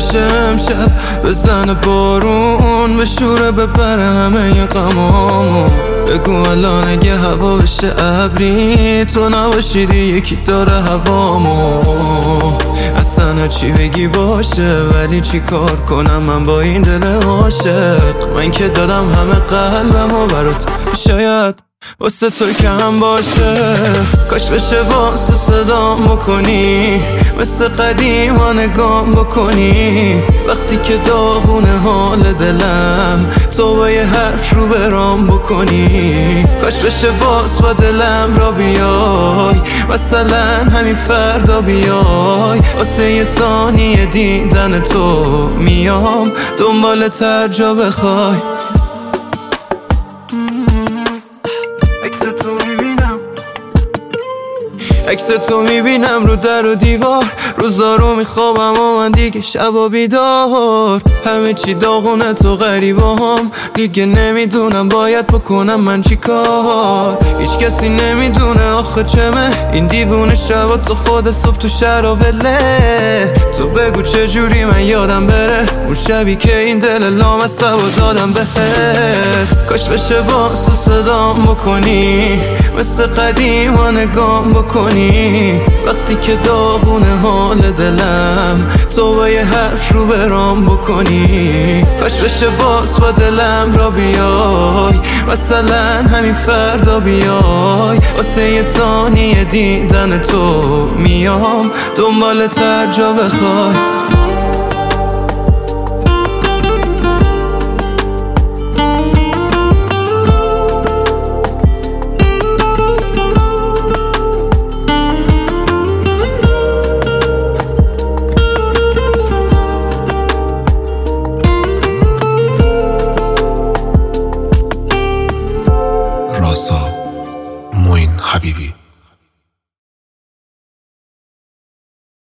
بشه امشب، بزنه بارون بشوره ببره همه غمامو. بگو الان اگه هوا بشه ابری، تو نباشیدی یکی داره هوامو. اصلا چی بگی باشه، ولی چی کار کنم من با این دل عاشق؟ من که دادم همه قلبمو برات، شاید واسه تو کم باشه. کاش بشه باز تو صدام بکنی، مثل قدیما نگام بکنی. وقتی که داغونه حال دلم، تو با یه حرف رو برام بکنی. کاش بشه باز با دلم را بیای، مثلا همین فردا بیای. واسه یه ثانیه دیدن تو میام دنبال هر جا بخوای. عکس تو میبینم رو در و دیوار، روزا رو میخوابم و من دیگه شبا بیدار. همه چی داغونه تو غریبام، دیگه نمیدونم باید بکنم من چی کار. هیچ کسی نمیدونه آخه چمه این دیوونه شبا، تو خود صبح تو شرابله. تو بگو چجوری من یادم بره اون شبی که این دل لامصبو دادم بهت. کاش بشه باز تو صدام بکنی، مثل قدیما نگام بکنی. وقتی که داغونه حال دلم، تو با یه حرف رو برام بکنی. کاش بشه باز با دلم را بیای، مثلا همین فردا بیای. واسه یه ثانیه دیدن تو میام دنبال هر جا بخوای. راسا موین حبیبی.